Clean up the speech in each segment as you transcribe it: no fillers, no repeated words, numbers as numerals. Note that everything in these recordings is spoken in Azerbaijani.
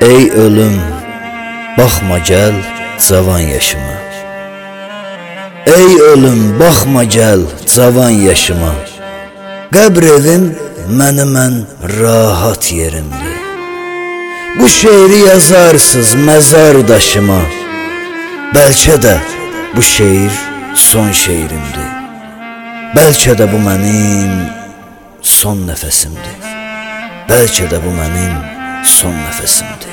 Ey ölüm, baxma gəl cavan yaşıma. Ey ölüm, baxma gəl cavan yaşıma. Qəbr evim mən rahat yerimdir. Bu şeiri yazarsız məzar daşıma. Bəlkə də bu şeir son şeirimdir. Bəlkə də bu mənim son nəfəsimdir. Bəlkə də bu mənim son nəfəsimdir.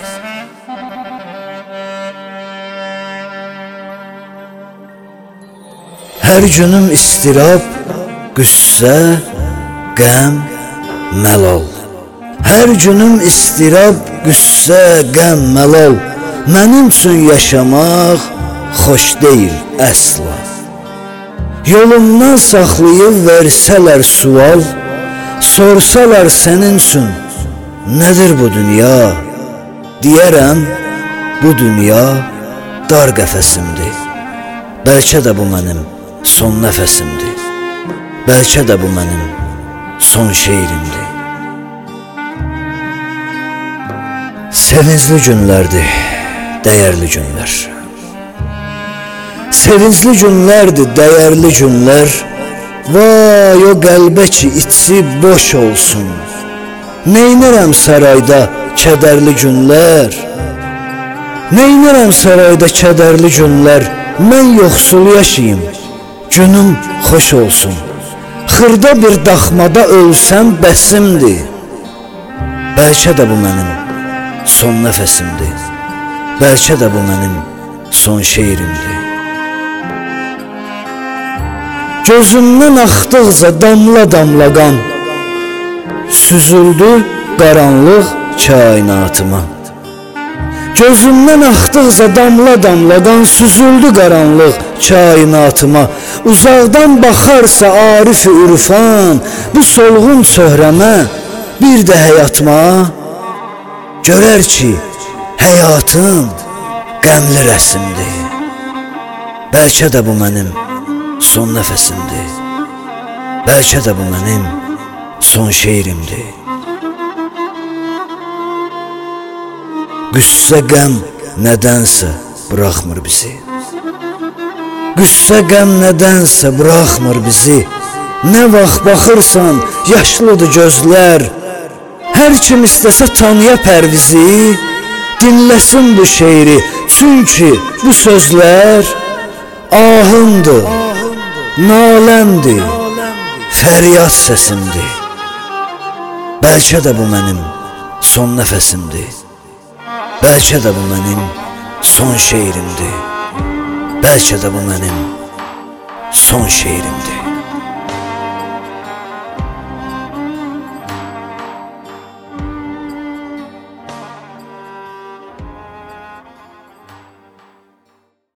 Hər günüm istirab, qüssə, qəm, məlal. Hər günüm istirab, qüssə, qəm, məlal. Mənim üçün yaşamaq xoş deyil əsla. Yolumdan saxlayıb versələr sual, sorsalar sənin üçün nədir bu dünya? Deyərəm, bu dünya dar qəfəsimdir. Bəlkə də bu mənim son nəfəsimdir. Bəlkə də bu mənim son şeirimdir. Sevincli günlərdir, dəyərli günlər. Sevincli günlərdir, dəyərli günlər. Vay o qəlbə ki içi boş olsun. Neynərəm sarayda kədərli günlər? Neynərəm sarayda kədərli günlər? Mən yoxsul yaşayım, günüm xoş olsun. Xırda bir daxmada ölsəm bəsimdir. Bəlkə də bu mənim son nəfəsimdir. Bəlkə də bu mənim son şeirimdir. Gözümdən axdıqca damla-damla qan süzüldü qaranlıq kainatıma. Gözümdən axdıqca damla-damla qan süzüldü qaranlıq kainatıma. Uzaqdan baxarsa Arif-i Ürfan bu solğun çöhrəmə, bir də həyatıma, görər ki, həyatım qəmli rəsmdir. Bəlkə də bu mənim son nəfəsimdir. Bəlkə də bu mənim son şeirimdir. Qüssə qəm nədənsə buraxmır bizi. Qüssə qəm nədənsə buraxmır bizi. Nə vaxt baxırsan yaşlıdır gözlər. Hər kim istəsə tanıya pərvizi, dinləsin bu şeiri, çünki bu sözlər ahımdır, naləmdir, fəryad səsimdir. Bəlkə də bu mənim son nəfəsimdir. Bəlkə də bu mənim son şeirimdir. Bəlkə də bu mənim son şeirimdir.